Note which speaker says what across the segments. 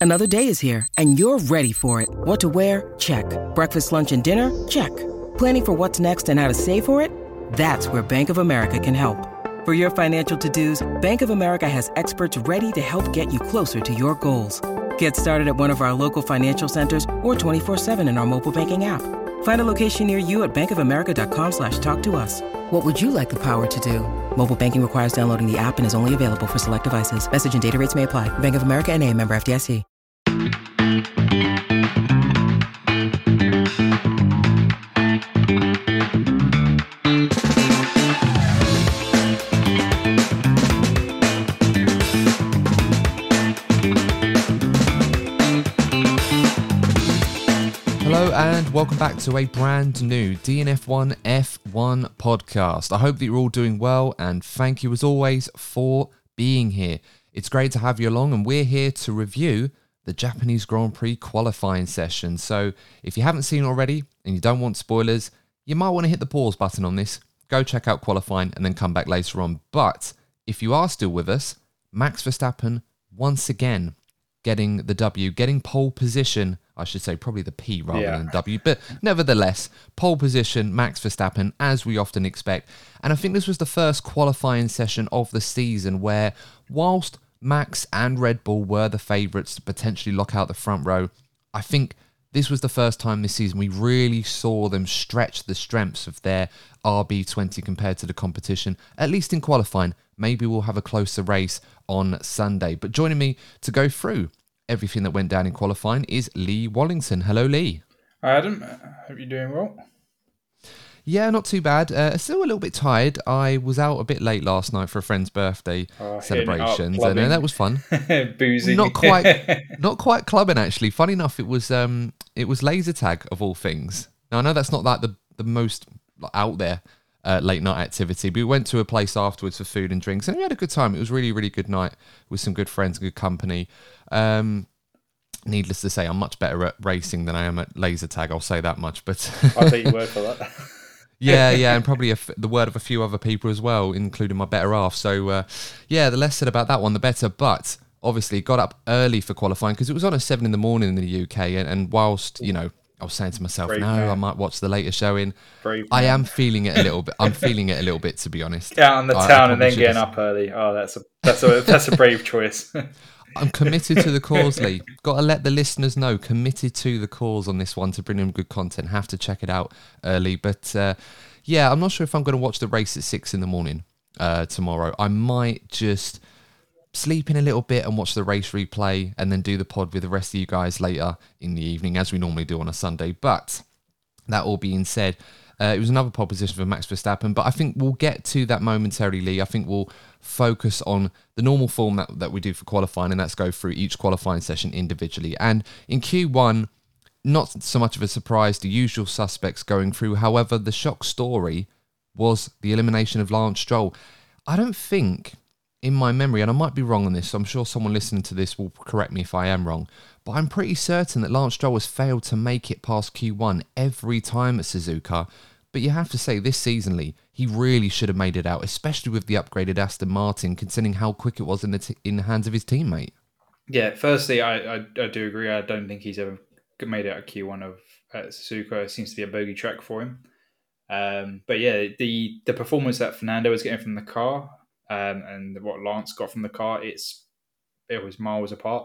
Speaker 1: Another day is here, and you're ready for it. What to wear? Check. Breakfast, lunch, and dinner? Check. Planning for what's next and how to save for it? That's where Bank of America can help. For your financial to-dos, Bank of America has experts ready to help get you closer to your goals. Get started at one of our local financial centers or 24/7 in our mobile banking app. Find a location near you at bankofamerica.com/talktous. What would you like the power to do? Mobile banking requires downloading the app and is only available for select devices. Message and data rates may apply. Bank of America N.A., member FDIC.
Speaker 2: Hello and welcome back to a brand new DNF1 F1 podcast. I hope that you're all doing well and thank you as always for being here. It's great to have you along and we're here to review the Japanese Grand Prix qualifying session. So if you haven't seen it already and you don't want spoilers, you might want to hit the pause button on this, go check out qualifying and then come back later on. But if you are still with us, Max Verstappen once again getting the W, getting pole position, I should say probably the P rather than W, but nevertheless, pole position, Max Verstappen, as we often expect. And I think this was the first qualifying session of the season where, whilst Max and Red Bull were the favourites to potentially lock out the front row, I think this was the first time this season we really saw them stretch the strengths of their RB20 compared to the competition, at least in qualifying. Maybe we'll have a closer race on Sunday. But joining me to go through everything that went down in qualifying is Lee Wallington. Hello, Lee.
Speaker 3: Hi, Adam. Hope you're doing well.
Speaker 2: Yeah, not too bad. Still a little bit tired. I was out a bit late last night for a friend's birthday celebrations, and that was fun.
Speaker 3: Boozy.
Speaker 2: Not quite clubbing actually. Funny enough, it was laser tag of all things. Now I know that's not like the most out there late night activity, but we went to a place afterwards for food and drinks, and we had a good time. It was really, really good night with some good friends, good company. Needless to say, I'm much better at racing than I am at laser tag. I'll say that much. But
Speaker 3: I'll take your word for that.
Speaker 2: Yeah, and probably the word of a few other people as well, including my better half. So, the less said about that one, the better. But obviously, got up early for qualifying because it was on at 7 a.m. in the UK. And whilst, I was saying to myself, I might watch the later showing. I am feeling it a little bit. I'm feeling it a little bit, to be honest.
Speaker 3: Out on the town and then getting up early. Oh, that's a brave choice.
Speaker 2: I'm committed to the cause, Lee. Got to let the listeners know, committed to the cause on this one to bring them good content. Have to check it out early. But I'm not sure if I'm going to watch the race at 6 a.m. Tomorrow. I might just sleep in a little bit and watch the race replay and then do the pod with the rest of you guys later in the evening, as we normally do on a Sunday. But that all being said, it was another pole position for Max Verstappen, but I think we'll get to that momentarily, Lee. I think we'll focus on the normal form that we do for qualifying, and that's go through each qualifying session individually. And in Q1, not so much of a surprise, the usual suspects going through. However, the shock story was the elimination of Lance Stroll. I don't think, in my memory, and I might be wrong on this, so I'm sure someone listening to this will correct me if I am wrong, but I'm pretty certain that Lance Stroll has failed to make it past Q1 every time at Suzuka. But you have to say, this season, Lee, he really should have made it out, especially with the upgraded Aston Martin, considering how quick it was in the hands of his teammate.
Speaker 3: Yeah, firstly, I do agree. I don't think he's ever made it out of Q1 at Suzuka. It seems to be a bogey track for him. But yeah, the performance that Fernando was getting from the car and what Lance got from the car, it was miles apart.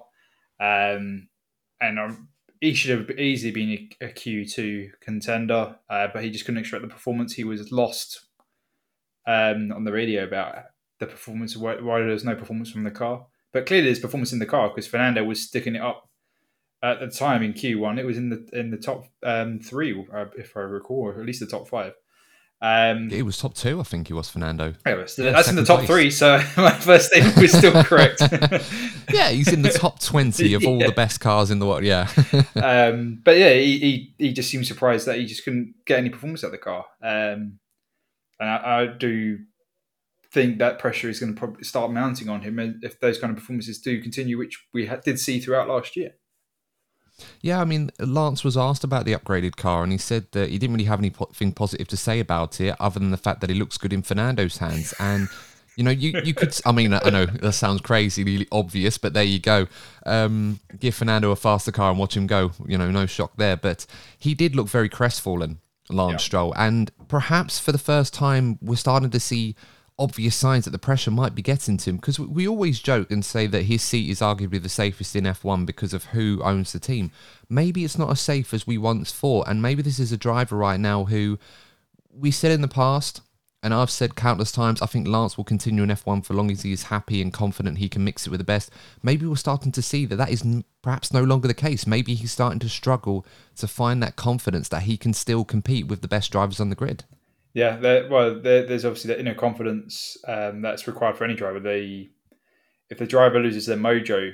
Speaker 3: He should have easily been a Q2 contender, but he just couldn't extract the performance. He was lost on the radio about the performance, why there was no performance from the car. But clearly there's performance in the car because Fernando was sticking it up at the time in Q1. It was in the top 3, if I recall, or at least the top 5.
Speaker 2: It was top 2, I think he was, Fernando.
Speaker 3: That's in the top 3, so my first statement was still correct.
Speaker 2: Yeah, he's in the top 20 of all the best cars in the world, yeah.
Speaker 3: But yeah, he just seemed surprised that he just couldn't get any performance out of the car. And I do think that pressure is going to probably start mounting on him if those kind of performances do continue, which we did see throughout last year.
Speaker 2: Yeah, I mean, Lance was asked about the upgraded car and he said that he didn't really have anything positive to say about it other than the fact that it looks good in Fernando's hands. And You know, you could. I mean, I know that sounds crazy, obvious, but there you go. Give Fernando a faster car and watch him go. You know, no shock there. But he did look very crestfallen, Lance Stroll, and perhaps for the first time, we're starting to see obvious signs that the pressure might be getting to him. Because we always joke and say that his seat is arguably the safest in F1 because of who owns the team. Maybe it's not as safe as we once thought, and maybe this is a driver right now who we said in the past. And I've said countless times, I think Lance will continue in F1 for as long as he is happy and confident he can mix it with the best. Maybe we're starting to see that is perhaps no longer the case. Maybe he's starting to struggle to find that confidence that he can still compete with the best drivers on the grid.
Speaker 3: Yeah, there's obviously that inner confidence that's required for any driver. If the driver loses their mojo,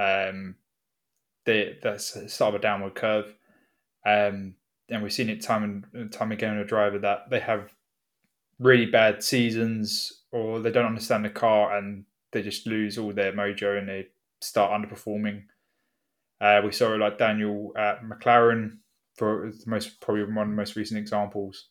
Speaker 3: that's the start of a downward curve. And we've seen it time and time again in a driver that they have really bad seasons, or they don't understand the car and they just lose all their mojo and they start underperforming. We saw it like Daniel at McLaren for probably one of the most recent examples,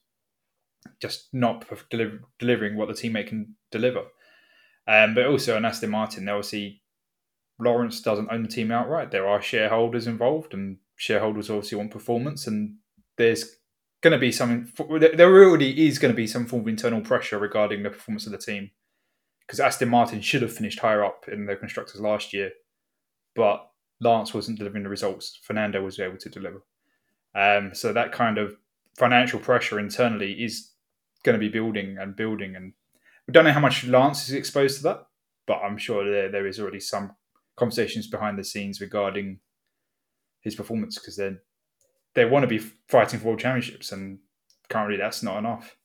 Speaker 3: just not delivering what the teammate can deliver. But also in Aston Martin, obviously Lawrence doesn't own the team outright. There are shareholders involved, and shareholders obviously want performance, and there's going to be there already is going to be some form of internal pressure regarding the performance of the team, because Aston Martin should have finished higher up in the constructors last year, but Lance wasn't delivering the results Fernando was able to deliver. So that kind of financial pressure internally is going to be building, and we don't know how much Lance is exposed to that, but I'm sure there is already some conversations behind the scenes regarding his performance, because they want to be fighting for world championships, and currently that's not enough.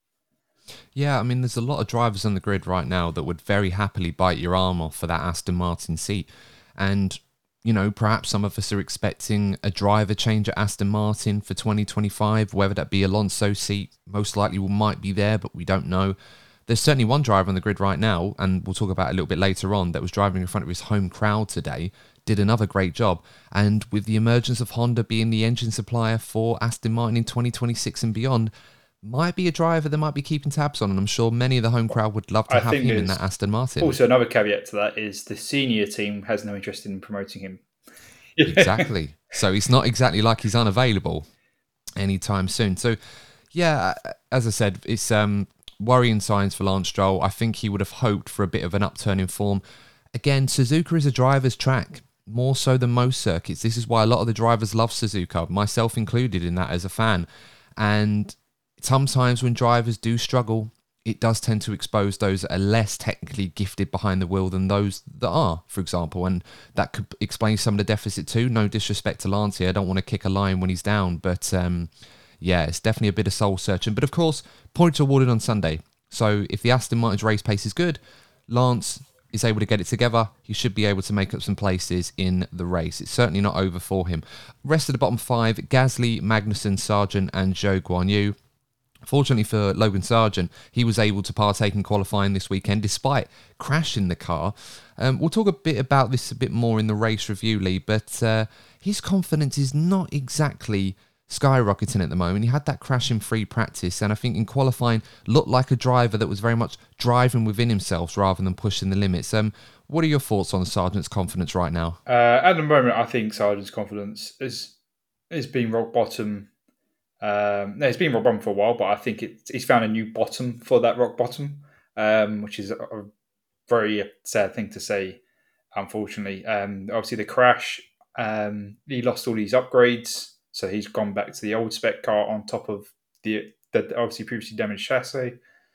Speaker 2: Yeah, I mean, there's a lot of drivers on the grid right now that would very happily bite your arm off for that Aston Martin seat. And, you know, perhaps some of us are expecting a driver change at Aston Martin for 2025, whether that be Alonso's seat. Most likely might be there, but we don't know. There's certainly one driver on the grid right now, and we'll talk about it a little bit later on, that was driving in front of his home crowd today, did another great job. And with the emergence of Honda being the engine supplier for Aston Martin in 2026 and beyond, might be a driver that might be keeping tabs on, and I'm sure many of the home crowd would love to have him in that Aston Martin.
Speaker 3: Also, another caveat to that is the senior team has no interest in promoting him.
Speaker 2: Exactly. So it's not exactly like he's unavailable anytime soon. So, yeah, as I said, it's worrying signs for Lance Stroll. I think he would have hoped for a bit of an upturn in form. Again, Suzuka is a driver's track, more so than most circuits. This is why a lot of the drivers love Suzuka, myself included in that as a fan. And sometimes when drivers do struggle, it does tend to expose those that are less technically gifted behind the wheel than those that are, for example. And that could explain some of the deficit too. No disrespect to Lance here. I don't want to kick a lion when he's down. But yeah, it's definitely a bit of soul searching. But of course, points are awarded on Sunday. So if the Aston Martin's race pace is good, Lance is able to get it together, he should be able to make up some places in the race. It's certainly not over for him. Rest of the bottom five, Gasly, Magnussen, Sargent and Zhou Guanyu. Fortunately for Logan Sargent, he was able to partake in qualifying this weekend despite crashing the car. We'll talk a bit about this a bit more in the race review, Lee, but his confidence is not exactly skyrocketing at the moment. He had that crash in free practice, and I think in qualifying looked like a driver that was very much driving within himself rather than pushing the limits. What are your thoughts on Sargent's confidence right now?
Speaker 3: At the moment, I think Sargent's confidence is been rock bottom. It's been rock bottom for a while, but I think he's found a new bottom for that rock bottom, which is a very sad thing to say, unfortunately. Obviously, the crash, he lost all these upgrades, so he's gone back to the old spec car on top of the obviously previously damaged chassis.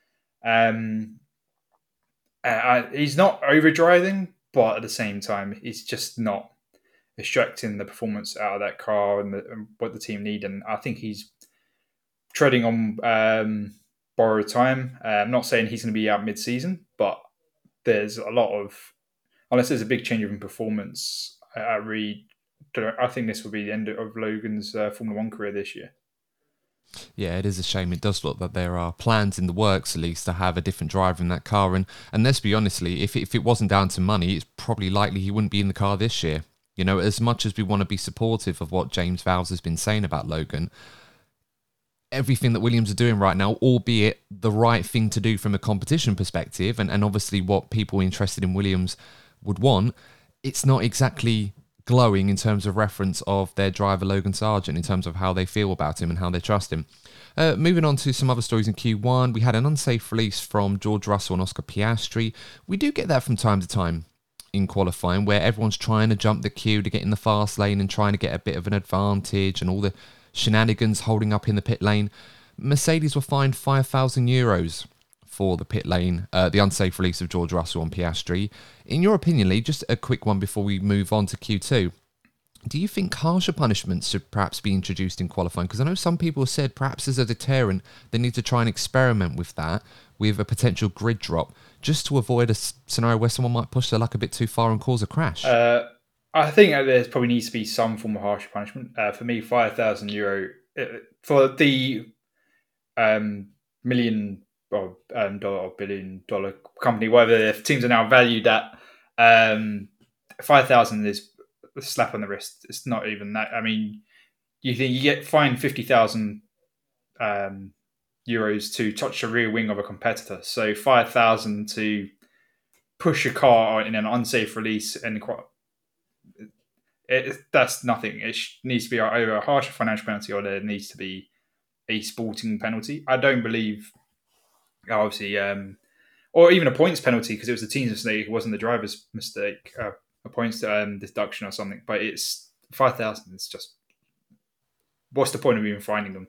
Speaker 3: He's not overdriving, but at the same time, he's just not extracting the performance out of that car and what the team need. And I think he's treading on borrowed time. I'm not saying he's going to be out mid-season, but there's a lot of, unless there's a big change in performance, I think this will be the end of Logan's Formula One career this year.
Speaker 2: Yeah, it is a shame. It does look that there are plans in the works, at least, to have a different driver in that car. And let's be honestly, if it wasn't down to money, it's probably likely he wouldn't be in the car this year. You know, as much as we want to be supportive of what James Vowles has been saying about Logan, everything that Williams are doing right now, albeit the right thing to do from a competition perspective, and obviously what people interested in Williams would want, it's not exactly glowing in terms of reference of their driver Logan Sargent in terms of how they feel about him and how they trust him. Moving on to some other stories in Q1, we had an unsafe release from George Russell and Oscar Piastri. We do get that from time to time in qualifying, where everyone's trying to jump the queue to get in the fast lane and trying to get a bit of an advantage, and all the shenanigans holding up in the pit lane. Mercedes were fined €5,000 for the pit lane, the unsafe release of George Russell on Piastri. In your opinion, Lee, just a quick one before we move on to Q2, do you think harsher punishments should perhaps be introduced in qualifying? Because I know some people have said perhaps as a deterrent, they need to try and experiment with that, with a potential grid drop, just to avoid a scenario where someone might push their luck a bit too far and cause a crash.
Speaker 3: I think there probably needs to be some form of harsher punishment. For me, €5,000 for the million or dollar or $1 billion company, whatever the teams are now valued at. 5,000 is a slap on the wrist. It's not even that. I mean, you think you get fined 50,000 euros to touch the rear wing of a competitor. So 5,000 to push a car in an unsafe release, and that's nothing. It needs to be either a harsher financial penalty or there needs to be a sporting penalty. I don't believe, obviously, or even a points penalty, because it was the team's mistake. It wasn't the driver's mistake. A points deduction or something. But it's 5,000. It's just, what's the point of even finding them?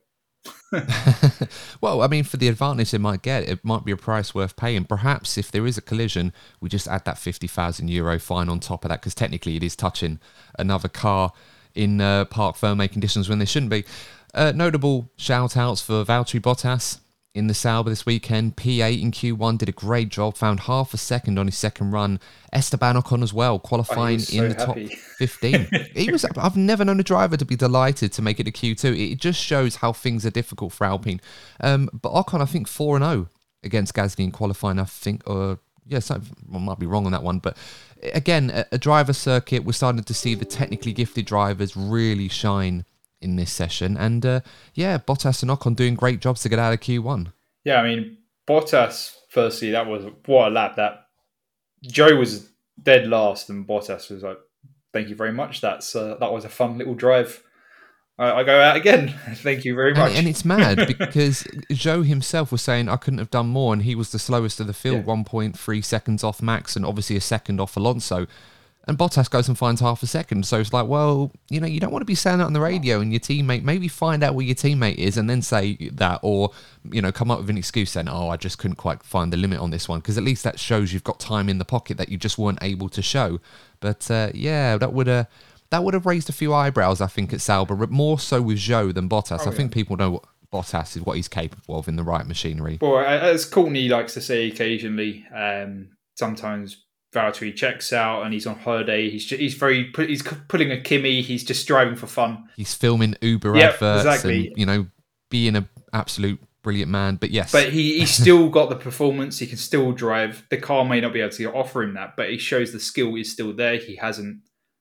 Speaker 2: Well, I mean, for the advantage they might get, it might be a price worth paying. Perhaps if there is a collision, we just add that €50,000 fine on top of that, because technically it is touching another car in park firm-made conditions when they shouldn't be. Notable shout-outs for Valtteri Bottas in the Sauber this weekend. P8 in Q1, did a great job, found half a second on his second run. Esteban Ocon as well, qualifying in the top 15. I've never known a driver to be delighted to make it to Q2. It just shows how things are difficult for Alpine. But Ocon, I think 4-0 against Gasly in qualifying, I think. Yes, I might be wrong on that one. But again, a driver circuit, we're starting to see the technically gifted drivers really shine in this session. And Bottas and Ocon doing great jobs to get out of Q1.
Speaker 3: Yeah, I mean, Bottas, firstly, that was what a lap. That Joe was dead last and Bottas was like, thank you very much. That was a fun little drive. I go out again. Thank you very much.
Speaker 2: And it's mad because Joe himself was saying I couldn't have done more, and he was the slowest of the field, 1.3 seconds off Max and obviously a second off Alonso. And Bottas goes and finds half a second. So it's like, well, you don't want to be saying that on the radio, and your teammate, maybe find out where your teammate is and then say that, or, come up with an excuse saying, I just couldn't quite find the limit on this one. Because at least that shows you've got time in the pocket that you just weren't able to show. But that would have raised a few eyebrows, I think, at Sauber, but more so with Zhou than Bottas. I think people know what Bottas is, what he's capable of in the right machinery.
Speaker 3: Well, as Courtney likes to say occasionally, sometimes Valtteri checks out and he's on holiday. He's pulling a Kimi. He's just driving for fun.
Speaker 2: He's filming Uber adverts and being an absolute brilliant man. But yes,
Speaker 3: but he's still got the performance. He can still drive. The car may not be able to offer him that, but he shows the skill is still there. He hasn't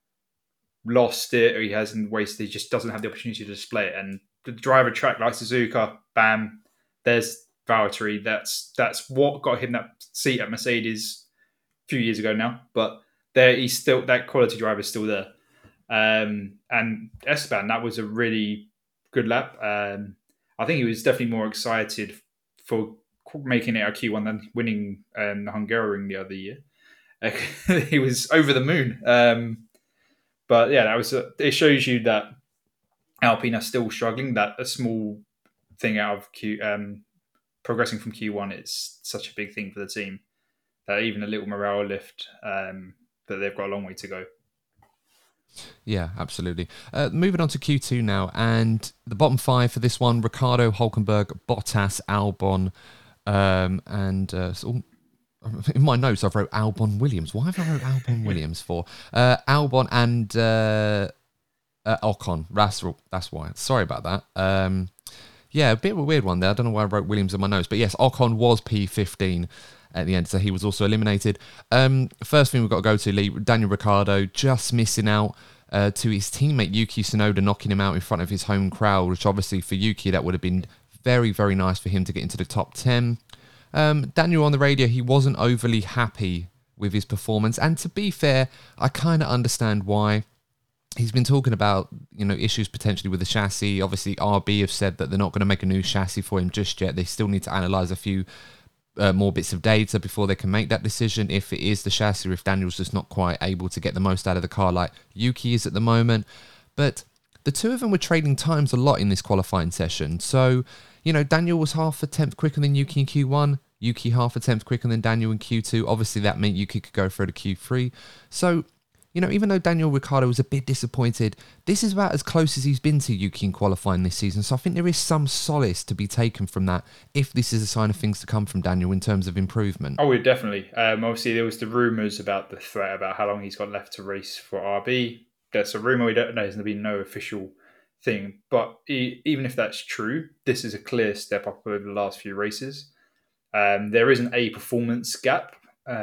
Speaker 3: lost it, or he hasn't wasted. He just doesn't have the opportunity to display it. And the driver track like Suzuka, bam, there's Valtteri. That's what got him that seat at Mercedes few years ago now, but he's still, that quality driver is still there. And Esteban, that was a really good lap. I think he was definitely more excited for making it a Q1 than winning the Hungaroring the other year. He was over the moon. But yeah, it shows you that Alpine are still struggling. That a small thing out of progressing from Q1 is such a big thing for the team. That even a little morale lift, that they've got a long way to go.
Speaker 2: Yeah, absolutely. Moving on to Q2 now, and the bottom five for this one: Ricciardo, Hülkenberg, Bottas, Albon, in my notes I've wrote Albon Williams. Why have I wrote Albon Williams for? Albon and Ocon. That's why. Sorry about that. A bit of a weird one there. I don't know why I wrote Williams in my notes, but yes, Ocon was P15 at the end, so he was also eliminated. First thing we've got to go to, Lee, Daniel Ricciardo just missing out to his teammate Yuki Tsunoda, knocking him out in front of his home crowd, which obviously for Yuki that would have been very, very nice for him to get into the top 10. Daniel on the radio, he wasn't overly happy with his performance. And to be fair, I kind of understand why. He's been talking about, issues potentially with the chassis. Obviously, RB have said that they're not going to make a new chassis for him just yet. They still need to analyse a few more bits of data before they can make that decision, if it is the chassis or if Daniel's just not quite able to get the most out of the car like Yuki is at the moment. But the two of them were trading times a lot in this qualifying session. So, Daniel was half a tenth quicker than Yuki in Q1, Yuki half a tenth quicker than Daniel in Q2. Obviously, that meant Yuki could go through to Q3. So, even though Daniel Ricciardo was a bit disappointed, this is about as close as he's been to Yuki in qualifying this season. So I think there is some solace to be taken from that, if this is a sign of things to come from Daniel in terms of improvement.
Speaker 3: Oh, definitely. Obviously, there was the rumours about the threat about how long he's got left to race for RB. That's a rumour. We don't know. There's going to be no official thing. But even if that's true, this is a clear step up over the last few races. There isn't a performance gap.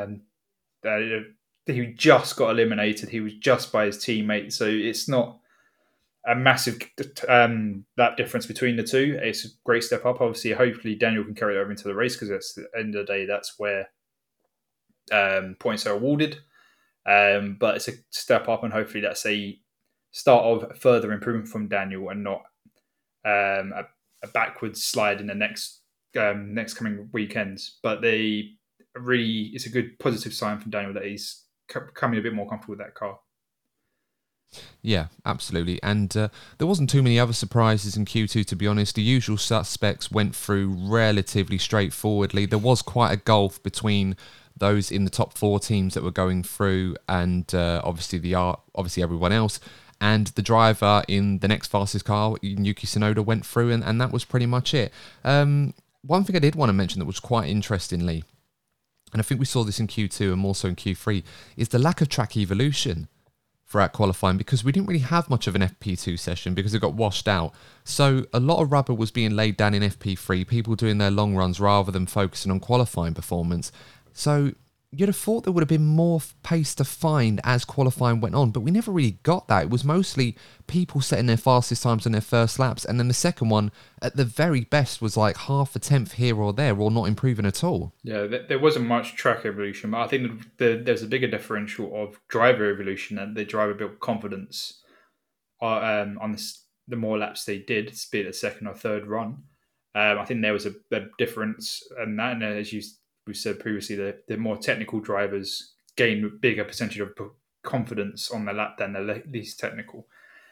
Speaker 3: He just got eliminated. He was just by his teammate. So it's not a massive that difference between the two. It's a great step up. Obviously, hopefully Daniel can carry it over into the race, because at the end of the day, that's where points are awarded. But it's a step up, and hopefully that's a start of further improvement from Daniel, and not a backwards slide in the next coming weekends. But it's a good positive sign from Daniel that he's becoming a bit more comfortable with that car.
Speaker 2: Yeah, absolutely. And there wasn't too many other surprises in Q2, to be honest. The usual suspects went through relatively straightforwardly. There was quite a gulf between those in the top 4 teams that were going through, and obviously everyone else. And the driver in the next fastest car, Yuki Tsunoda, went through, and that was pretty much it. One thing I did want to mention that was quite interestingly, and I think we saw this in Q2 and more so in Q3, is the lack of track evolution throughout qualifying, because we didn't really have much of an FP2 session because it got washed out. So a lot of rubber was being laid down in FP3, people doing their long runs rather than focusing on qualifying performance. So you'd have thought there would have been more pace to find as qualifying went on, but we never really got that. It was mostly people setting their fastest times on their first laps, and then the second one, at the very best, was like half a tenth here or there, or not improving at all.
Speaker 3: Yeah, there wasn't much track evolution, but I think there's a bigger differential of driver evolution, and the driver built confidence on the more laps they did, be it a second or third run. I think there was a difference in that, and as we said previously, the more technical drivers gain a bigger percentage of confidence on the lap than the least technical.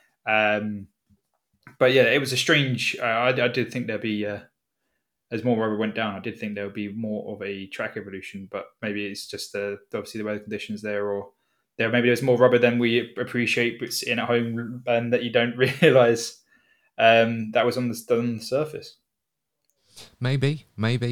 Speaker 3: But yeah, it was a strange. I did think there'd be as more rubber went down. I did think there would be more of a track evolution, but maybe it's just obviously the weather conditions there, or maybe there's more rubber than we appreciate, but in at home, and that you don't realise that was on the surface.
Speaker 2: Maybe.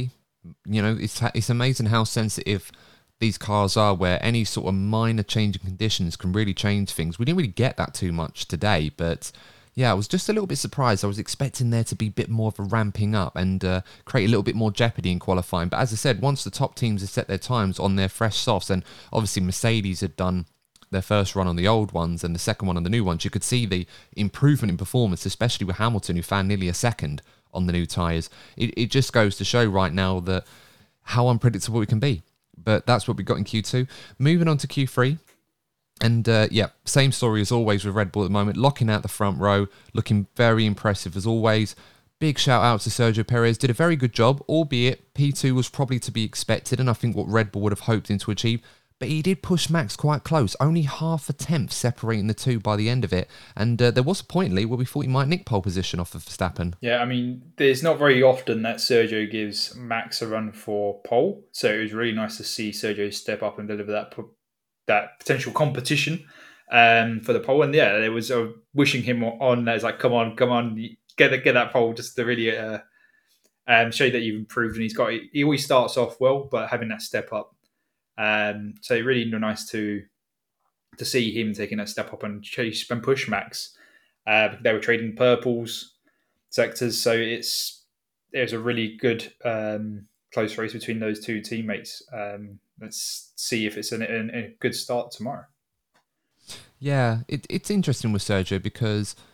Speaker 2: It's amazing how sensitive these cars are, where any sort of minor change in conditions can really change things. We didn't really get that too much today, but yeah, I was just a little bit surprised. I was expecting there to be a bit more of a ramping up and create a little bit more jeopardy in qualifying. But as I said, once the top teams had set their times on their fresh softs, and obviously Mercedes had done their first run on the old ones and the second one on the new ones, you could see the improvement in performance, especially with Hamilton, who found nearly a second on the new tyres. It just goes to show right now that how unpredictable it can be. But that's what we got in Q2. Moving on to Q3. And same story as always with Red Bull at the moment. Locking out the front row, looking very impressive as always. Big shout out to Sergio Perez. Did a very good job, albeit P2 was probably to be expected, and I think what Red Bull would have hoped him to achieve. But he did push Max quite close, only half a tenth separating the two by the end of it. And there was a point, Lee, where we thought he might nick pole position off of Verstappen.
Speaker 3: Yeah, I mean, there's not very often that Sergio gives Max a run for pole. So it was really nice to see Sergio step up and deliver that potential competition for the pole. And yeah, there was wishing him on. It's like, come on, get that pole, just to really show that you've improved. And he always starts off well, but having that step up. So really nice to see him taking that step up and chase and push Max. They were trading purples sectors, so there's a really good close race between those two teammates. Let's see if it's a good start tomorrow.
Speaker 2: Yeah, it's interesting with Sergio because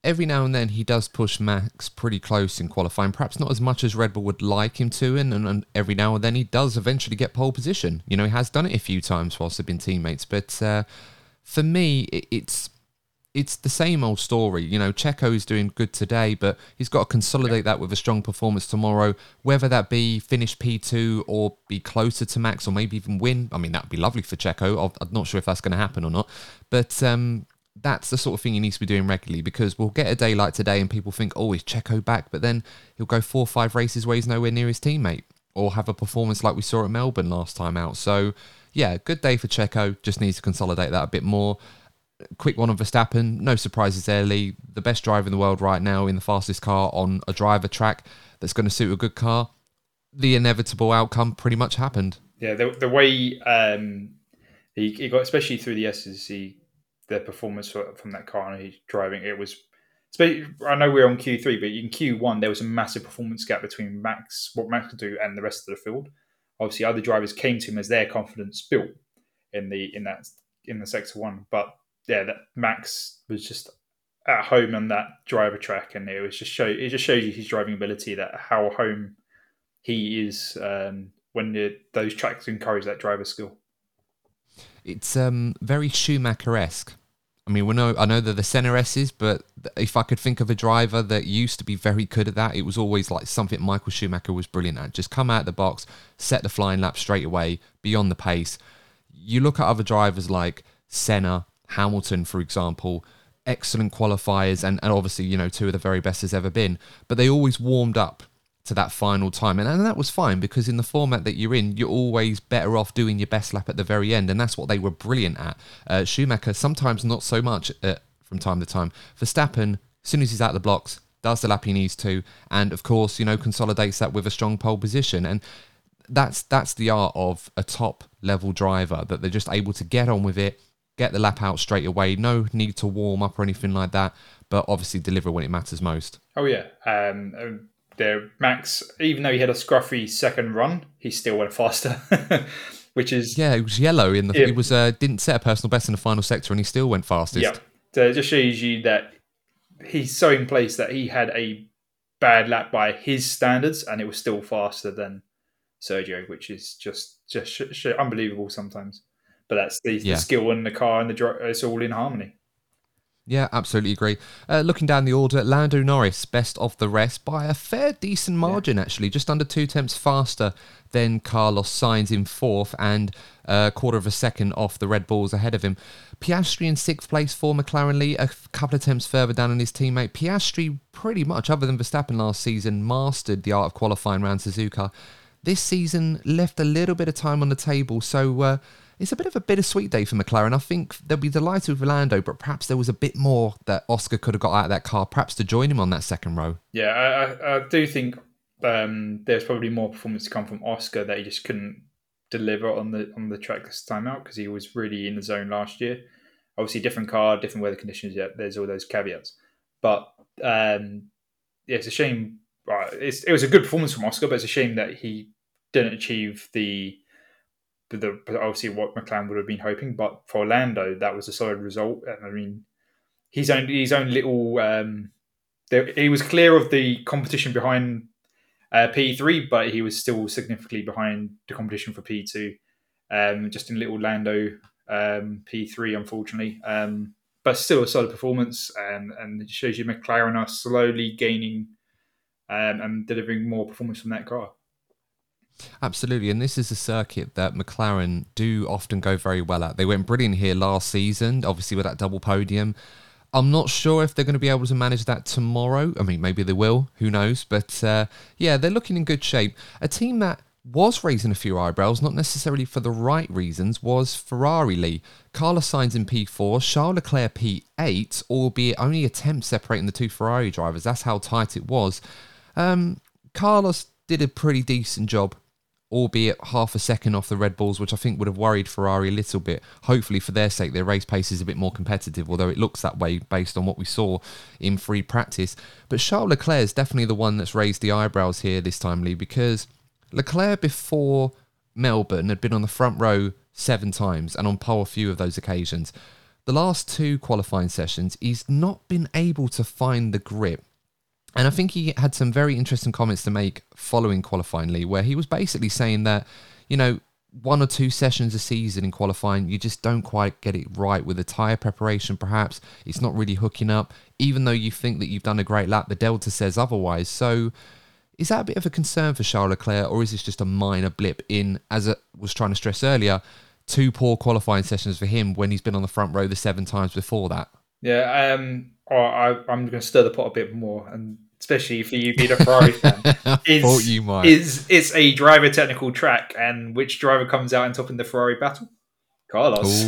Speaker 2: every now and then he does push Max pretty close in qualifying, perhaps not as much as Red Bull would like him to, and every now and then he does eventually get pole position. You know, he has done it a few times whilst they've been teammates, but for me, it's the same old story. You know, Checo's doing good today, but he's got to consolidate that with a strong performance tomorrow, whether that be finish P2 or be closer to Max or maybe even win. I mean, that would be lovely for Checo. I'm not sure if that's going to happen or not, but that's the sort of thing he needs to be doing regularly, because we'll get a day like today and people think, oh, is Checo back? But then he'll go 4 or 5 races where he's nowhere near his teammate, or have a performance like we saw at Melbourne last time out. So, yeah, good day for Checo. Just needs to consolidate that a bit more. Quick one on Verstappen. No surprises there, Lee. The best driver in the world right now in the fastest car on a driver track that's going to suit a good car. The inevitable outcome pretty much happened.
Speaker 3: Yeah, the way he got, especially through the SSC, the performance from that car and he's driving, it was... I know we're on Q3, but in Q1 there was a massive performance gap between what Max could do and the rest of the field. Obviously, other drivers came to him as their confidence built in the Sector 1, but yeah, that Max was just at home on that driver track, and it just shows you his driving ability, that how home he is when those tracks encourage that driver skill.
Speaker 2: It's very Schumacher-esque. I mean, I know they're the Senna S's, but if I could think of a driver that used to be very good at that, it was always like something Michael Schumacher was brilliant at. Just come out of the box, set the flying lap straight away, be on the pace. You look at other drivers like Senna, Hamilton, for example, excellent qualifiers, and obviously, you know, 2 of the very best there's ever been, but they always warmed up to that final time, and that was fine, because in the format that you're in, you're always better off doing your best lap at the very end, and that's what they were brilliant at. Schumacher, sometimes not so much from time to time. Verstappen, as soon as he's out the blocks, does the lap he needs to, and of course, you know, consolidates that with a strong pole position, and that's the art of a top level driver, that they're just able to get on with it, get the lap out straight away, no need to warm up or anything like that, but obviously deliver when it matters most.
Speaker 3: Oh yeah, Max, even though he had a scruffy second run, he still went faster, which is...
Speaker 2: Yeah, it was yellow. He was didn't set a personal best in the final sector, and he still went fastest.
Speaker 3: Yeah, so it just shows you that he's so in place that he had a bad lap by his standards, and it was still faster than Sergio, which is just unbelievable sometimes. But that's the skill in the car and it's all in harmony.
Speaker 2: Yeah, absolutely agree. Looking down the order, Lando Norris, best of the rest by a fair decent margin, actually. Just under 2 tenths faster than Carlos Sainz in 4th, and a quarter of a second off the Red Bulls ahead of him. Piastri in 6th place for McLaren, Lee, a couple of attempts further down than his teammate. Piastri, pretty much, other than Verstappen last season, mastered the art of qualifying around Suzuka. This season left a little bit of time on the table, so... it's a bit of a bittersweet day for McLaren. I think they'll be delighted with Lando, but perhaps there was a bit more that Oscar could have got out of that car, perhaps to join him on that second row.
Speaker 3: Yeah, I do think there's probably more performance to come from Oscar that he just couldn't deliver on the track this time out, because he was really in the zone last year. Obviously, different car, different weather conditions. Yeah, there's all those caveats. But it's a shame. It was a good performance from Oscar, but it's a shame that he didn't achieve the obviously what McLaren would have been hoping, but for Lando that was a solid result. And I mean, his own little he was clear of the competition behind P3, but he was still significantly behind the competition for P2, just in little Lando P3, unfortunately, but still a solid performance, and it shows you McLaren are slowly gaining and delivering more performance from that car.
Speaker 2: Absolutely, and this is a circuit that McLaren do often go very well at. They went brilliant here last season, obviously with that double podium. I'm not sure if they're going to be able to manage that tomorrow. I mean, maybe they will, who knows? But yeah, they're looking in good shape. A team that was raising a few eyebrows, not necessarily for the right reasons, was Ferrari, Lee. Carlos Sainz in P4, Charles Leclerc P8, albeit only a tenth separating the 2 Ferrari drivers. That's how tight it was. Carlos did a pretty decent job, albeit half a second off the Red Bulls, which I think would have worried Ferrari a little bit. Hopefully, for their sake, their race pace is a bit more competitive, although it looks that way based on what we saw in free practice. But Charles Leclerc is definitely the one that's raised the eyebrows here this time, Lee, because Leclerc before Melbourne had been on the front row 7 times and on pole a few of those occasions. the last 2 qualifying sessions, he's not been able to find the grip. And I think he had some very interesting comments to make following qualifying, Lee, where he was basically saying that, 1 or 2 sessions a season in qualifying, you just don't quite get it right with the tyre preparation, perhaps. It's not really hooking up. Even though you think that you've done a great lap, the Delta says otherwise. So is that a bit of a concern for Charles Leclerc, or is this just a minor blip in, as I was trying to stress earlier, 2 poor qualifying sessions for him when he's been on the front row the 7 times before that?
Speaker 3: Yeah, I'm going to stir the pot a bit more, and especially for you being a Ferrari fan.
Speaker 2: Thought you might.
Speaker 3: It's a driver technical track, and which driver comes out on top in the Ferrari battle? Carlos.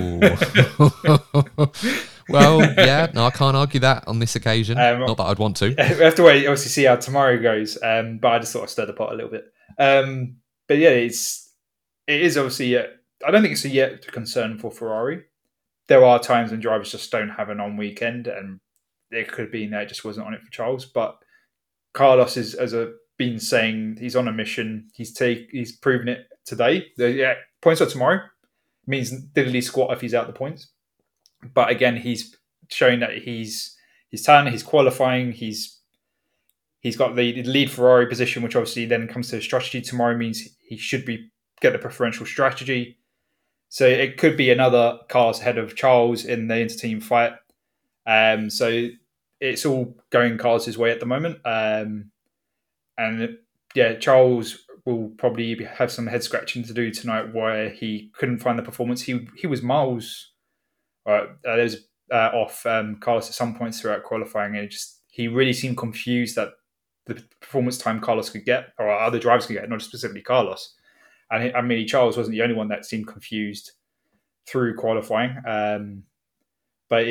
Speaker 2: Well, yeah, no, I can't argue that on this occasion. Not that I'd want to.
Speaker 3: We have to wait, obviously, see how tomorrow goes. But I just thought I'd stir the pot a little bit. But yeah, it is obviously. I don't think it's yet a concern for Ferrari. There are times when drivers just don't have an on weekend, and it could be that it just wasn't on it for Charles. But Carlos is, as I've been saying, he's on a mission. He's proven it today. Points are tomorrow. Means diddly squat if he's out the points. But again, he's showing that he's talented, he's qualifying, he's got the lead Ferrari position, which obviously then comes to strategy tomorrow, means he should get the preferential strategy. So it could be another cars ahead of Charles in the inter-team fight. So it's all going Carlos' way at the moment. And yeah, Charles will probably have some head scratching to do tonight, where he couldn't find the performance. He was miles off Carlos at some points throughout qualifying, and he really seemed confused that the performance time Carlos could get, or other drivers could get, not specifically Carlos. And I mean, Charles wasn't the only one that seemed confused through qualifying. But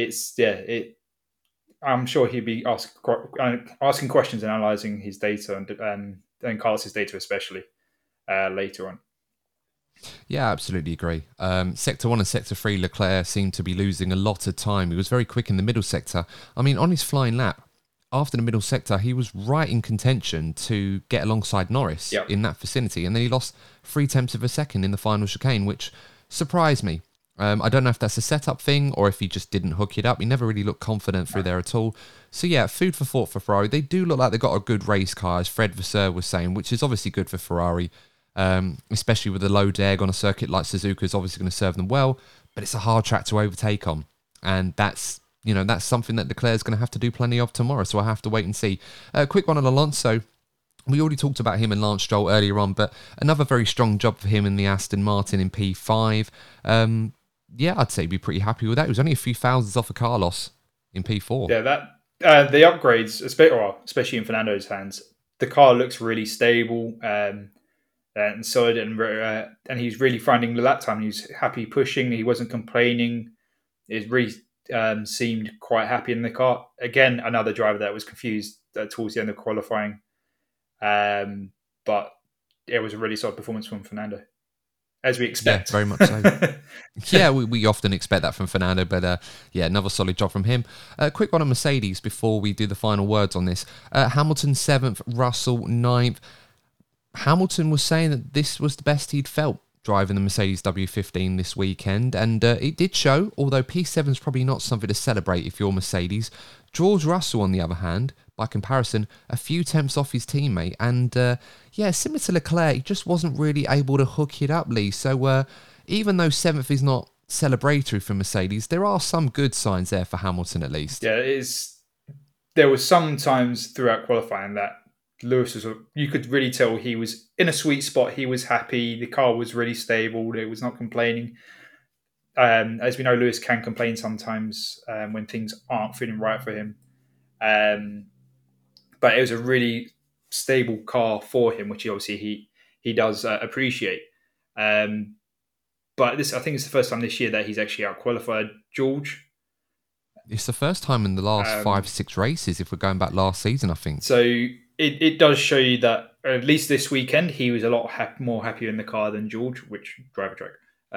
Speaker 3: I'm sure he'd be asking questions and analysing his data and Carlos's data especially later on.
Speaker 2: Yeah, absolutely agree. Sector 1 and Sector 3, Leclerc seemed to be losing a lot of time. He was very quick in the middle sector. I mean, on his flying lap, after the middle sector, he was right in contention to get alongside Norris in that vicinity. And then he lost 0.3 of a second in the final chicane, which surprised me. I don't know if that's a setup thing or if he just didn't hook it up. He never really looked confident through there at all. So yeah, food for thought for Ferrari. They do look like they've got a good race car, as Fred Vasseur was saying, which is obviously good for Ferrari, especially with the low drag on a circuit like Suzuka is obviously going to serve them well. But it's a hard track to overtake on. And that's something that Leclerc's going to have to do plenty of tomorrow. So I have to wait and see. Quick one on Alonso. We already talked about him and Lance Stroll earlier on, but another very strong job for him in the Aston Martin in P5. Yeah, I'd say be pretty happy with that. It was only a few thousands off of Carlos in P4.
Speaker 3: Yeah, the upgrades, especially in Fernando's hands, the car looks really stable and solid, and he's really finding the lap time. He was happy pushing. He wasn't complaining. It really seemed quite happy in the car. Again, another driver that was confused towards the end of qualifying. But it was a really solid performance from Fernando, as we expect.
Speaker 2: Yeah, very much so. Yeah, we often expect that from Fernando, but yeah, another solid job from him. Quick one on Mercedes before we do the final words on this. Hamilton 7th, Russell 9th. Hamilton was saying that this was the best he'd felt driving the Mercedes W15 this weekend, and it did show, although P7 is probably not something to celebrate if you're Mercedes. George Russell, on the other hand, by comparison, a few tenths off his teammate, and yeah, similar to Leclerc, he just wasn't really able to hook it up, Lee. So even though 7th is not celebratory for Mercedes, there are some good signs there for Hamilton at least.
Speaker 3: Yeah, there was some times throughout qualifying that Lewis you could really tell he was in a sweet spot. He was happy. The car was really stable. It was not complaining. As we know, Lewis can complain sometimes when things aren't feeling right for him. But it was a really stable car for him, which he does appreciate. But I think it's the first time this year that he's actually out-qualified George.
Speaker 2: It's the first time in the last 5-6 races, if we're going back last season, I think.
Speaker 3: So it does show you that, at least this weekend, he was a lot more happier in the car than George, which driver track.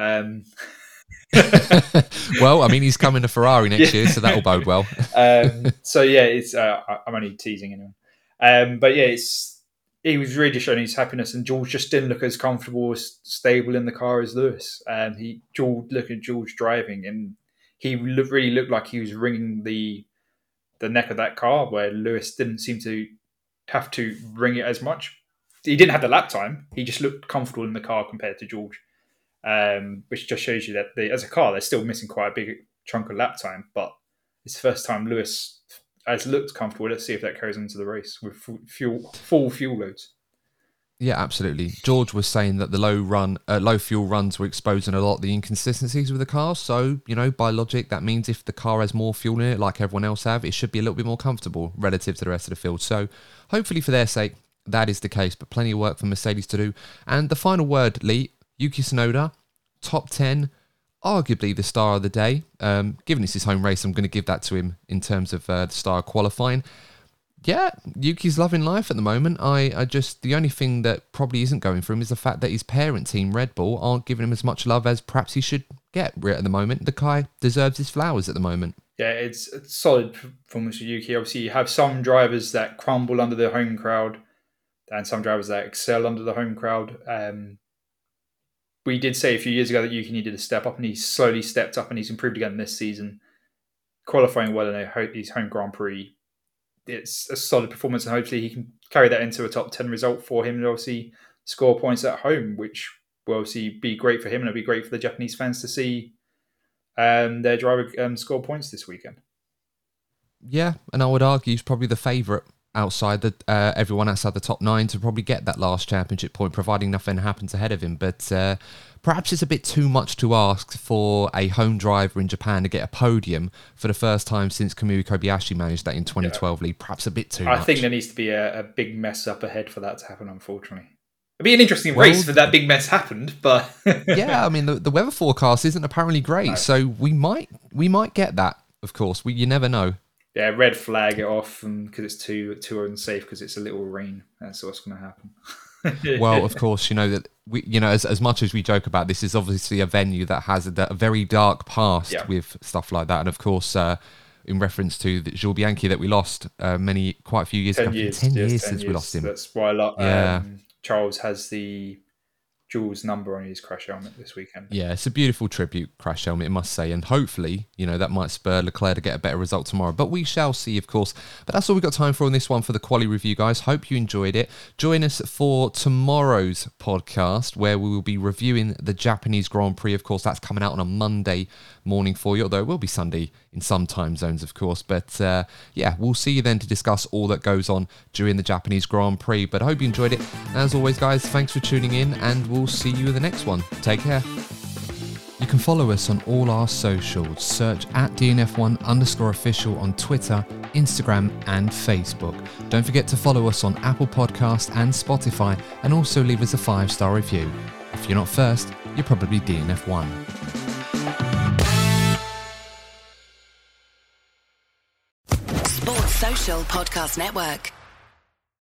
Speaker 2: Well, I mean, he's coming to Ferrari next year, so that'll bode well.
Speaker 3: So yeah, it's I'm only teasing anyone. But yeah, he was really showing his happiness, and George just didn't look as comfortable, as stable in the car as Lewis. Look at George driving, and he really looked like he was wringing the neck of that car, where Lewis didn't seem to have to wring it as much. He didn't have the lap time. He just looked comfortable in the car compared to George, which just shows you that as a car, they're still missing quite a big chunk of lap time. But it's the first time Lewis has looked comfortable. Let's see if that carries into the race with full fuel loads.
Speaker 2: Yeah, absolutely. George was saying that the low fuel runs were exposing a lot of the inconsistencies with the car. So, by logic, that means if the car has more fuel in it, like everyone else have, it should be a little bit more comfortable relative to the rest of the field. So, hopefully for their sake, that is the case. But plenty of work for Mercedes to do. And the final word, Lee, Yuki Tsunoda, top 10, arguably the star of the day. Given it's his home race, I'm going to give that to him in terms of the star qualifying. Yeah, Yuki's loving life at the moment. The only thing that probably isn't going for him is the fact that his parent team, Red Bull, aren't giving him as much love as perhaps he should get at the moment. The guy deserves his flowers at the moment. Yeah,
Speaker 3: it's a solid performance for Yuki. Obviously, you have some drivers that crumble under the home crowd and some drivers that excel under the home crowd. We did say a few years ago that Yuki needed to step up, and he's slowly stepped up and he's improved again this season, qualifying well in his home Grand Prix. It's a solid performance, and hopefully he can carry that into a top 10 result for him and obviously score points at home, which will obviously be great for him, and it'll be great for the Japanese fans to see their driver score points this weekend.
Speaker 2: Yeah, and I would argue he's probably the favourite outside everyone outside the top 9 to probably get that last championship point, providing nothing happens ahead of him. But perhaps it's a bit too much to ask for a home driver in Japan to get a podium for the first time since Kamui Kobayashi managed that in 2012. Lee, perhaps a bit too much.
Speaker 3: I think there needs to be a big mess up ahead for that to happen, unfortunately. It'd be an interesting race if that big mess happened, but...
Speaker 2: Yeah, I mean, the weather forecast isn't apparently great, so we might get that, of course. You never know.
Speaker 3: Yeah, red flag it off because it's too unsafe because it's a little rain. That's what's going to happen.
Speaker 2: Well, of course, that as much as we joke about this, is obviously a venue that has a very dark past with stuff like that, and of course, in reference to the Jules Bianchi that we lost quite a few years ago. 10 years since we lost him.
Speaker 3: That's why Charles has the Jules number on his crash helmet this weekend.
Speaker 2: Yeah, it's a beautiful tribute crash helmet, I must say, and hopefully, that might spur Leclerc to get a better result tomorrow, but we shall see, of course. But that's all we've got time for on this one for the quali review, guys. Hope you enjoyed it. Join us for tomorrow's podcast, where we will be reviewing the Japanese Grand Prix. Of course, that's coming out on a Monday morning for you, although it will be Sunday in some time zones, of course. But we'll see you then to discuss all that goes on during the Japanese Grand Prix. But I hope you enjoyed it. As always, guys, thanks for tuning in, and we'll see you in the next one. Take care. You can follow us on all our socials. Search @DNF1_official on Twitter, Instagram, and Facebook. Don't forget to follow us on Apple Podcasts and Spotify, and also leave us a 5-star review. If you're not first, you're probably DNF1.
Speaker 4: Sports Social Podcast Network.